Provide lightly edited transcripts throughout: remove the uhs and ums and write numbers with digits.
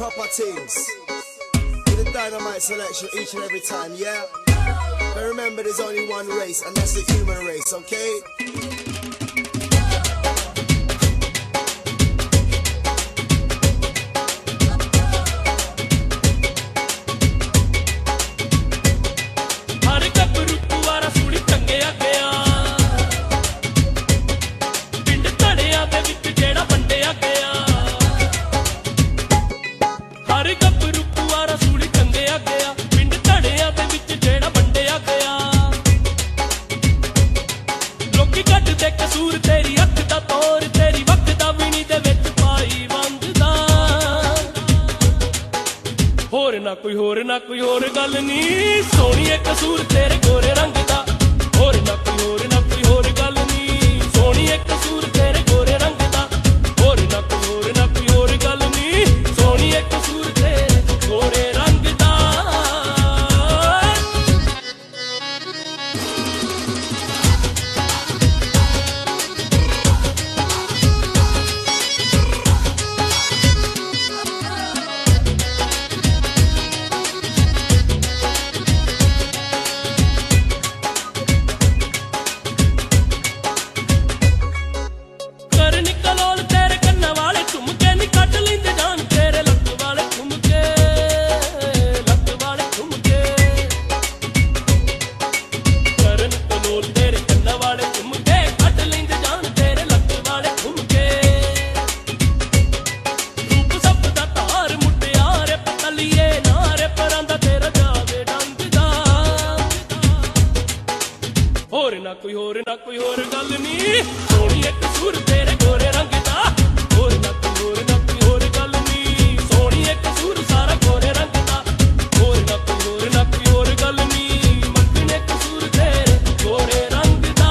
proper things. With the dynamite selection each and every time, yeah? But remember there's only one race, and that's the human race, okay? ना कोई होर गल नी सोहणिए कसूर तेरे गोरे रंग दा होर ना कोई होर गल नी सोहणिए कसूर तेरे गोरे रंग दा होर ना कोई होर गल नी सोहणिए कसूर तेरे गोरे रंग दा ना कोई होर गल नी सोहणिए कसूर तेरे गोरे रंग दा होर ना कोई होर गल नी सोहणिए कसूर सारा गोरे रंग दा होर ना कोई होर गल नी मंगने कसूर तेरे गोरे रंग दा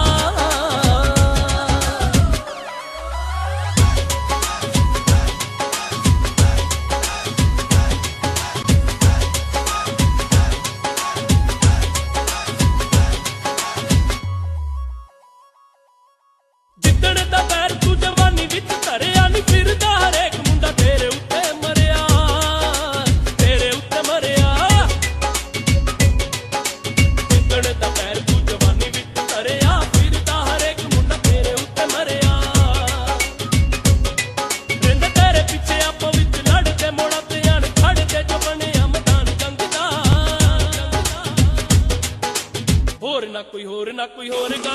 ना कोई होर